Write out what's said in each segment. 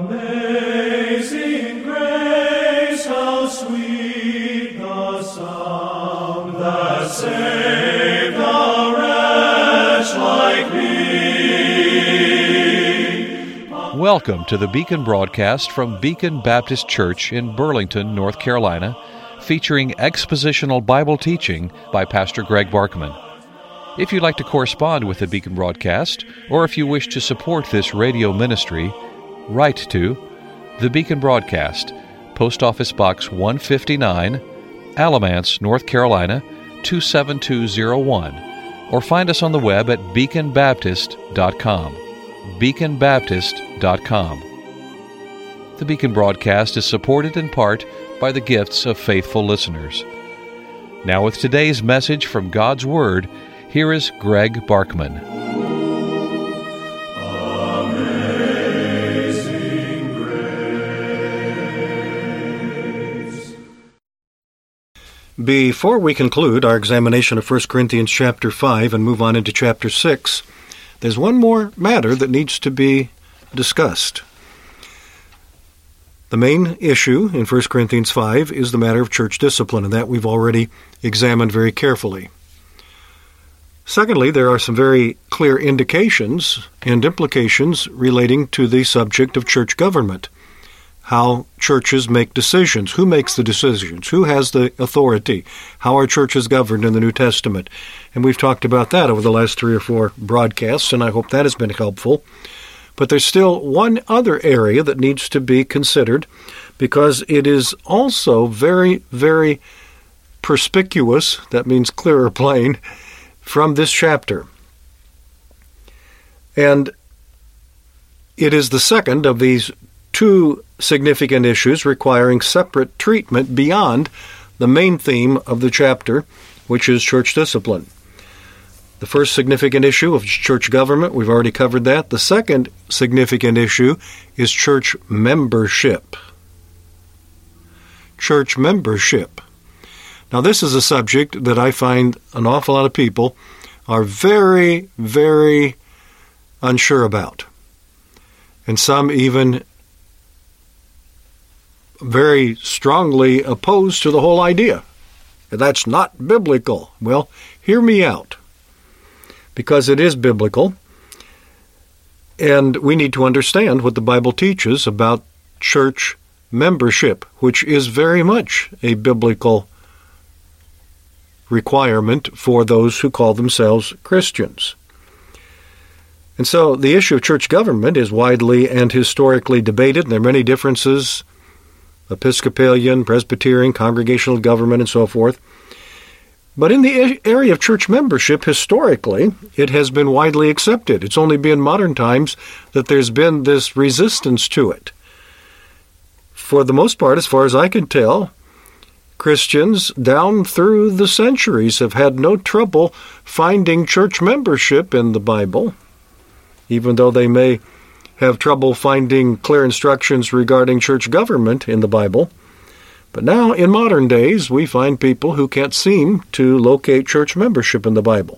Amazing grace, how sweet the sound that saved a wretch like me. Welcome to the Beacon broadcast from Beacon Baptist Church in Burlington, North Carolina, featuring expositional Bible teaching by Pastor Greg Barkman. If you'd like to correspond with the Beacon broadcast, or if you wish to support this radio ministry, write to the Beacon Broadcast, Post Office Box 159, Alamance, North Carolina 27201, or find us on the web at beaconbaptist.com. beaconbaptist.com. The Beacon broadcast is supported in part by the gifts of faithful listeners. Now with today's message from God's Word, here is Greg Barkman. Amazing grace. Before we conclude our examination of 1 Corinthians chapter 5 and move on into chapter 6, there's one more matter that needs to be discussed. The main issue in 1 Corinthians 5 is the matter of church discipline, and that we've already examined very carefully. Secondly, there are some very clear indications and implications relating to the subject of church government, how churches make decisions, who makes the decisions, who has the authority, how are churches governed in the New Testament. And we've talked about that over the last 3 or 4 broadcasts, and I hope that has been helpful. But there's still one other area that needs to be considered, because it is also very, very perspicuous, that means clear or plain, from this chapter. And it is the second of these 2 significant issues requiring separate treatment beyond the main theme of the chapter, which is church discipline. The first significant issue of church government, we've already covered that. The second significant issue is church membership. Church membership. Now, this is a subject that I find an awful lot of people are very, very unsure about. And some even very strongly opposed to the whole idea. That's not biblical. Well, hear me out. Because it is biblical, and we need to understand what the Bible teaches about church membership, which is very much a biblical requirement for those who call themselves Christians. And so the issue of church government is widely and historically debated, and there are many differences, Episcopalian, Presbyterian, congregational government, and so forth. But in the area of church membership, historically, it has been widely accepted. It's only been modern times that there's been this resistance to it. For the most part, as far as I can tell, Christians down through the centuries have had no trouble finding church membership in the Bible, even though they may have trouble finding clear instructions regarding church government in the Bible. But now, in modern days, we find people who can't seem to locate church membership in the Bible.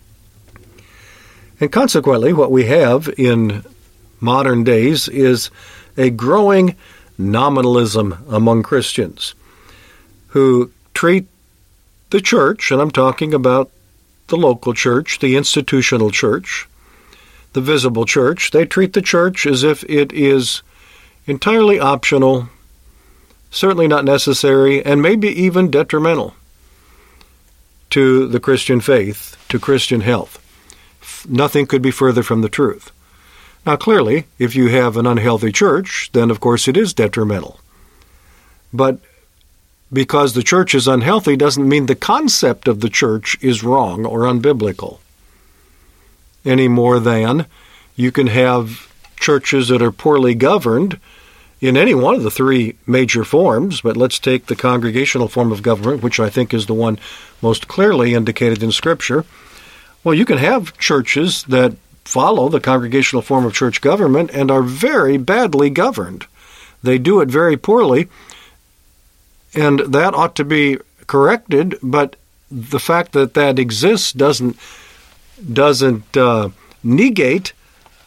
And consequently, what we have in modern days is a growing nominalism among Christians who treat the church, and I'm talking about the local church, the institutional church, the visible church, they treat the church as if it is entirely optional, certainly not necessary, and maybe even detrimental to the Christian faith, to Christian health. Nothing could be further from the truth. Now, clearly, if you have an unhealthy church, then of course it is detrimental. But because the church is unhealthy doesn't mean the concept of the church is wrong or unbiblical, any more than you can have churches that are poorly governed in any one of the 3 major forms. But let's take the congregational form of government, which I think is the one most clearly indicated in Scripture. Well, you can have churches that follow the congregational form of church government and are very badly governed. They do it very poorly, and that ought to be corrected, but the fact that that exists doesn't negate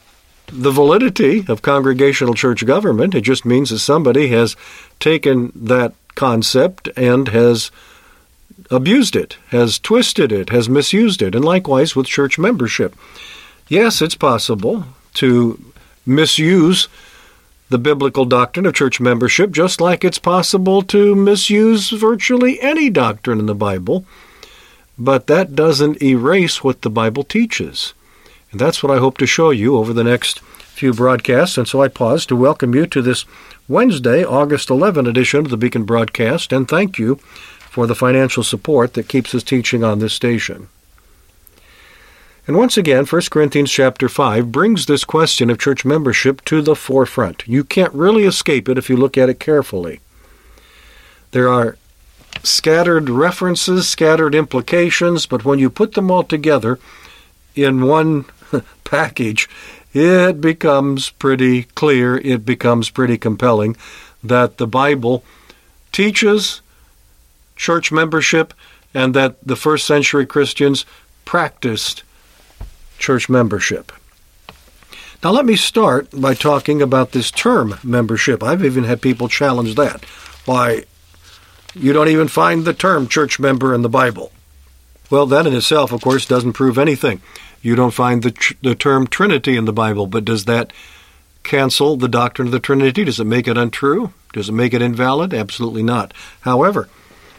the validity of congregational church government. It just means that somebody has taken that concept and has abused it, has twisted it, has misused it, and likewise with church membership. Yes, it's possible to misuse the biblical doctrine of church membership, just like it's possible to misuse virtually any doctrine in the Bible, but that doesn't erase what the Bible teaches. And that's what I hope to show you over the next few broadcasts, and so I pause to welcome you to this Wednesday, August 11 edition of the Beacon Broadcast, and thank you for the financial support that keeps us teaching on this station. And once again, 1 Corinthians chapter 5 brings this question of church membership to the forefront. You can't really escape it if you look at it carefully. There are scattered references, scattered implications, but when you put them all together in one package, it becomes pretty clear, it becomes pretty compelling that the Bible teaches church membership and that the first century Christians practiced church membership. Now let me start by talking about this term membership. I've even had people challenge that. Why, you don't even find the term church member in the Bible. Well, that in itself, of course, doesn't prove anything. You don't find the term Trinity in the Bible, but does that cancel the doctrine of the Trinity? Does it make it untrue? Does it make it invalid? Absolutely not. However,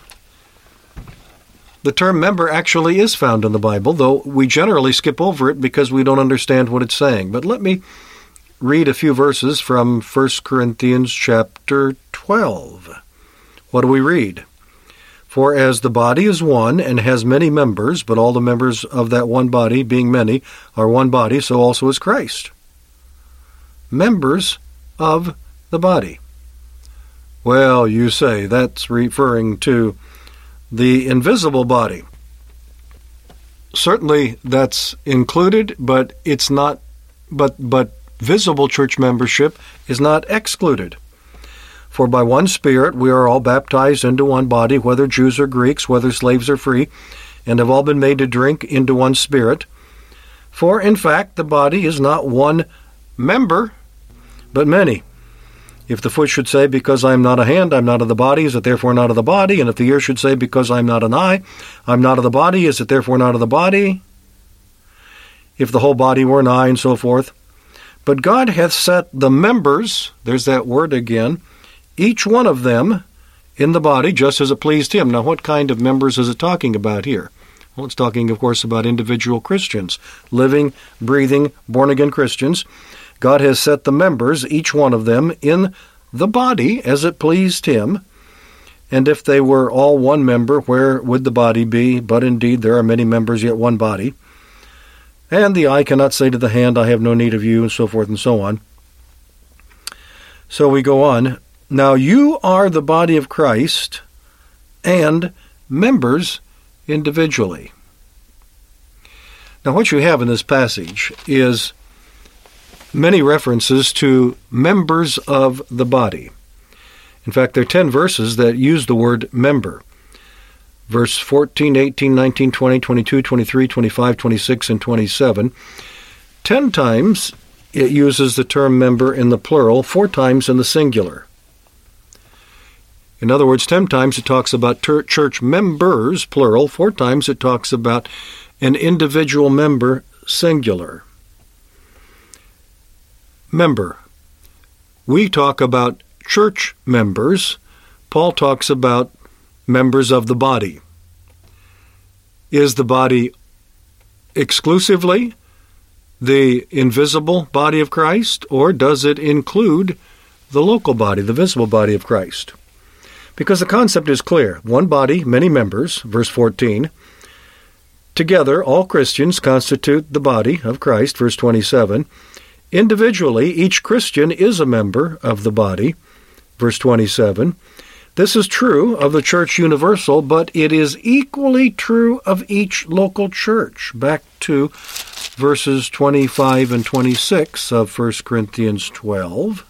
the term member actually is found in the Bible, though we generally skip over it because we don't understand what it's saying. But let me read a few verses from 1 Corinthians chapter 12. What do we read? For as the body is one and has many members, but all the members of that one body, being many, are one body, so also is Christ. Members of the body. Well, you say that's referring to the invisible body. Certainly that's included, but it's not, but visible church membership is not excluded. For by one Spirit we are all baptized into one body, whether Jews or Greeks, whether slaves or free, and have all been made to drink into one Spirit. For in fact the body is not one member, but many. If the foot should say, because I am not a hand, I am not of the body, is it therefore not of the body? And if the ear should say, because I am not an eye, I am not of the body, is it therefore not of the body? If the whole body were an eye, and so forth. But God hath set the members, there's that word again, each one of them in the body, just as it pleased him. Now, what kind of members is it talking about here? Well, it's talking, of course, about individual Christians, living, breathing, born-again Christians. God has set the members, each one of them, in the body as it pleased him. And if they were all one member, where would the body be? But indeed there are many members, yet one body. And the eye cannot say to the hand, I have no need of you, and so forth and so on. So we go on. Now you are the body of Christ and members individually. Now what you have in this passage is many references to members of the body. In fact, there are 10 verses that use the word member. Verse 14, 18, 19, 20, 22, 23, 25, 26, and 27. 10 times it uses the term member in the plural, 4 times in the singular. In other words, 10 times it talks about church members, plural, 4 times it talks about an individual member, singular. Member. We talk about church members. Paul talks about members of the body. Is the body exclusively the invisible body of Christ, or does it include the local body, the visible body of Christ? Because the concept is clear. One body, many members, verse 14. Together, all Christians constitute the body of Christ, verse 27. Individually, each Christian is a member of the body, verse 27. This is true of the church universal, but it is equally true of each local church. Back to verses 25 and 26 of 1 Corinthians 12.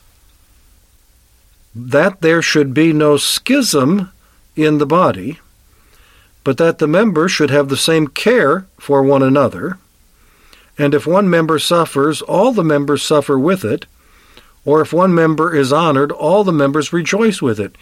That there should be no schism in the body, but that the members should have the same care for one another. and if one member suffers, all the members suffer with it, or if one member is honored, all the members rejoice with it.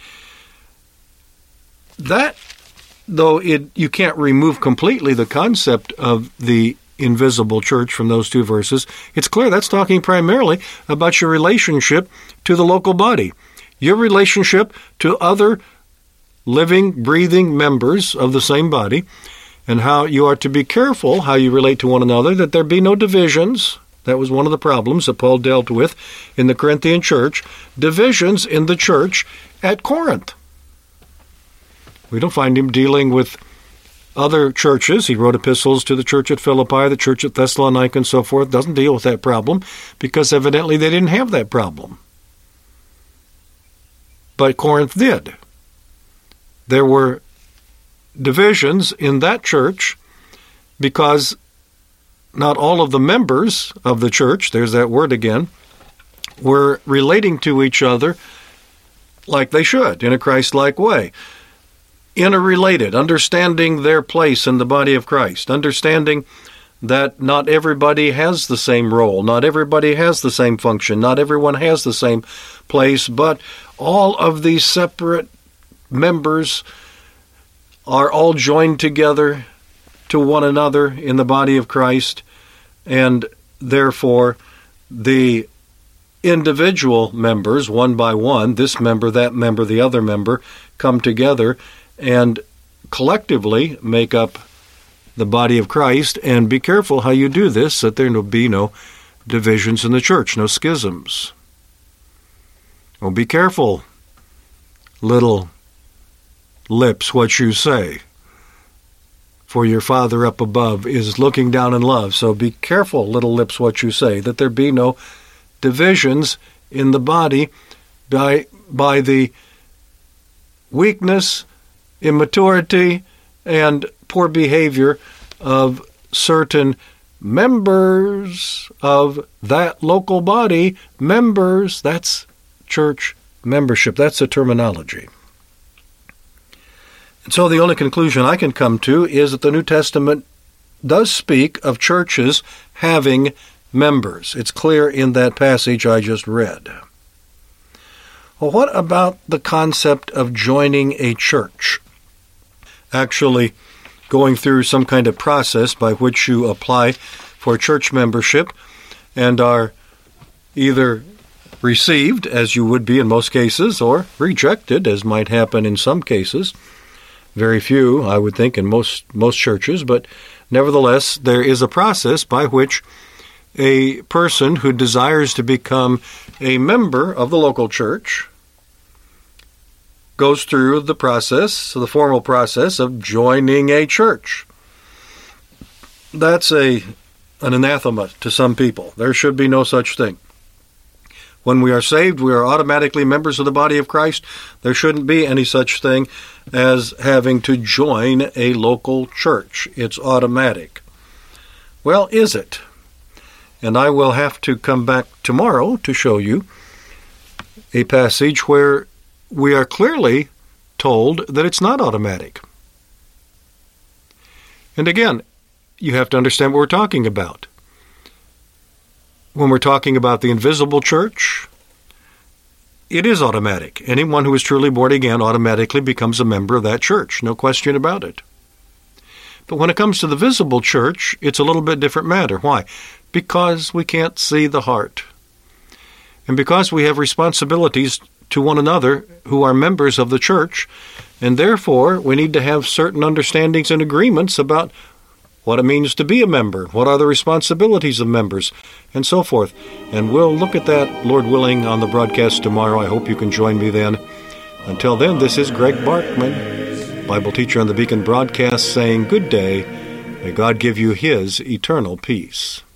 That, though you can't remove completely the concept of the invisible church from those two verses, it's clear that's talking primarily about your relationship to the local body, your relationship to other living, breathing members of the same body, and how you are to be careful how you relate to one another, that there be no divisions. That was one of the problems that Paul dealt with in the Corinthian church, divisions in the church at Corinth. We don't find him dealing with other churches. He wrote epistles to the church at Philippi, the church at Thessalonica, and so forth. Doesn't deal with that problem because evidently they didn't have that problem. But Corinth did. There were divisions in that church because not all of the members of the church, there's that word again, were relating to each other like they should, in a Christ-like way. Interrelated, understanding their place in the body of Christ, understanding that not everybody has the same role, not everybody has the same function, not everyone has the same place, but all of these separate members are all joined together to one another in the body of Christ, and therefore the individual members, one by one, this member, that member, the other member, come together and collectively make up the body of Christ. And be careful how you do this, that there will be no divisions in the church, no schisms. Oh, be careful, little lips, what you say, for your Father up above is looking down in love. So be careful, little lips, what you say, that there be no divisions in the body by the weakness, immaturity, and poor behavior of certain members of that local body. Members, that's church membership. That's the terminology. And so the only conclusion I can come to is that the New Testament does speak of churches having members. It's clear in that passage I just read. Well, what about the concept of joining a church? Actually going through some kind of process by which you apply for church membership and are either received, as you would be in most cases, or rejected, as might happen in some cases. Very few, I would think, in most churches, but nevertheless, there is a process by which a person who desires to become a member of the local church goes through the process, the formal process of joining a church. That's an anathema to some people. There should be no such thing. When we are saved, we are automatically members of the body of Christ. There shouldn't be any such thing as having to join a local church. It's automatic. Well, is it? And I will have to come back tomorrow to show you a passage where we are clearly told that it's not automatic. And again, you have to understand what we're talking about. When we're talking about the invisible church, it is automatic. Anyone who is truly born again automatically becomes a member of that church, no question about it. But when it comes to the visible church, it's a little bit different matter. Why? Because we can't see the heart. And because we have responsibilities to one another who are members of the church, and therefore we need to have certain understandings and agreements about what it means to be a member, what are the responsibilities of members, and so forth. And we'll look at that, Lord willing, on the broadcast tomorrow. I hope you can join me then. Until then, this is Greg Barkman, Bible teacher on the Beacon broadcast, saying good day. May God give you His eternal peace.